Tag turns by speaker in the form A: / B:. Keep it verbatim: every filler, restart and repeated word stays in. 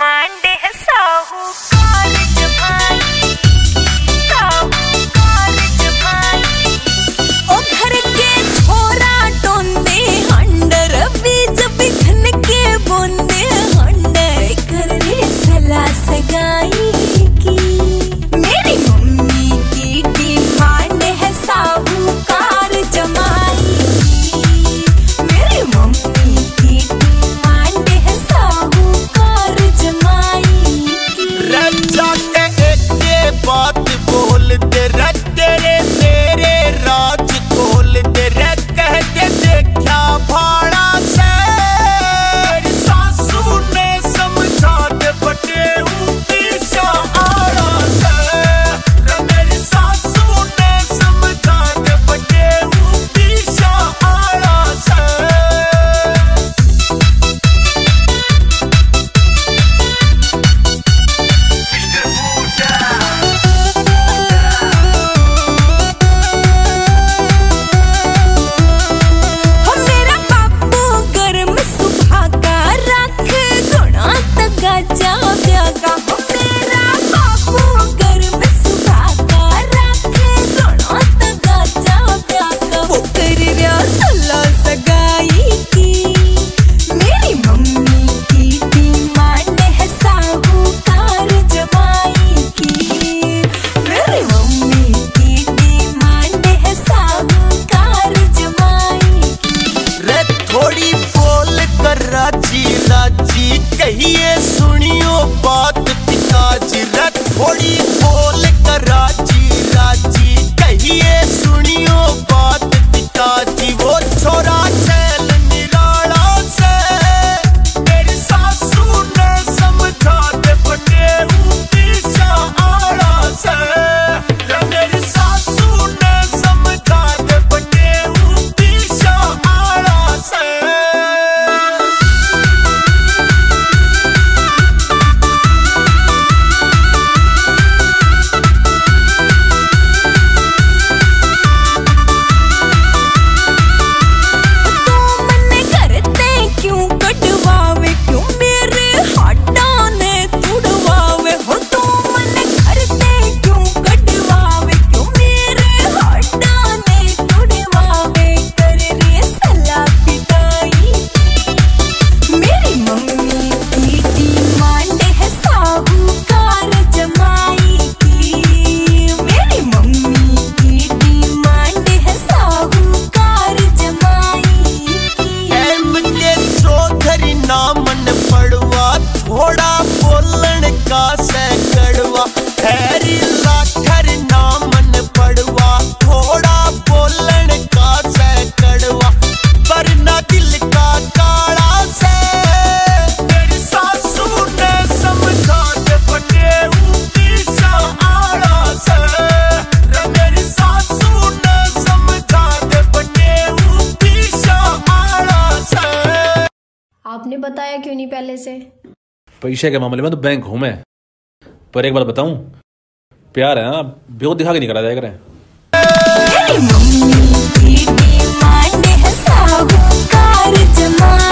A: Demand है साहूकार जमाई, साहूकार जमाई। ओ घर के छोरा टोंदे हंडर बीज बिखन के बोंदे हंडर करने सला सगाई की। मेरी मम्मी की डिमांड है साहूकार जमाई की। मेरी मम्मी की डिमांड है साहूकार जमाई की।
B: रज्जा के एक बात बोल दे रे तेरे तेरे राज खोल दे रे कह के देखा भाड़ा से। मेरी सासू ने समझा दे बटे ऊपीशा आड़ा से। रे मेरी सासू ने समझा दे बटे ऊपीशा आड़ा से।
A: हो मेरा बापू गर्म सुबह का रख गुणा तका जा ब्यागा। हो मेरा बापू गर्म सुबह का रख गुणा तका जा ब्यागा। वो कर रहा सला सगाई की। मेरी मम्मी की डिमांड है साहूकार जमाई की। मेरी मम्मी की डिमांड है साहूकार जमाई की।
B: रे थोड़ी बोल कर राजी राजी कहिए सुनियो बात पिताजी। रे थोड़ी बोल कर राजी राजी कहिए सुनियो बात पिताजी। वो छोरा चैल निराला से। मेरी सासू ने समझा दे बटे ऊपीशा आड़ा से। रे मेरी सासू ने समझा दे बटे ऊपीशा आड़ा से।
A: तू मने करते क्यों कटवावे क्यों मेरे हाडा ने तुड़वावे। हो तू मने करते क्यों कटवावे क्यों मेरे हाडा ने तुड़वावे। कर रे सला पिटाई। मेरी मम्मी की डिमांड है साहूकार जमाई की। मेरी मम्मी की डिमांड है साहूकार जमाई की।
B: एम के चौधरी नामन पड़वा थोड़ा बोलन का सैकड़वा। हैरी लाखर नामन पड़वा थोड़ा बोलन का सैकड़वा। वरना दिल का काला से। मेरी सासू ने समझा दे बटे ऊपीशा आड़ा से। रे मेरी सासू ने समझा दे बटे ऊपीशा आड़ा से।
C: आपने बताया क्यों नहीं पहले से?
D: पैसे के मामले में तो बैंक हूं मैं, पर एक बात बताऊं, प्यार है ना, बेव दिखा के नहीं करा जाएगा।
A: मेरी मम्मी की डिमांड है साहूकार जमाई।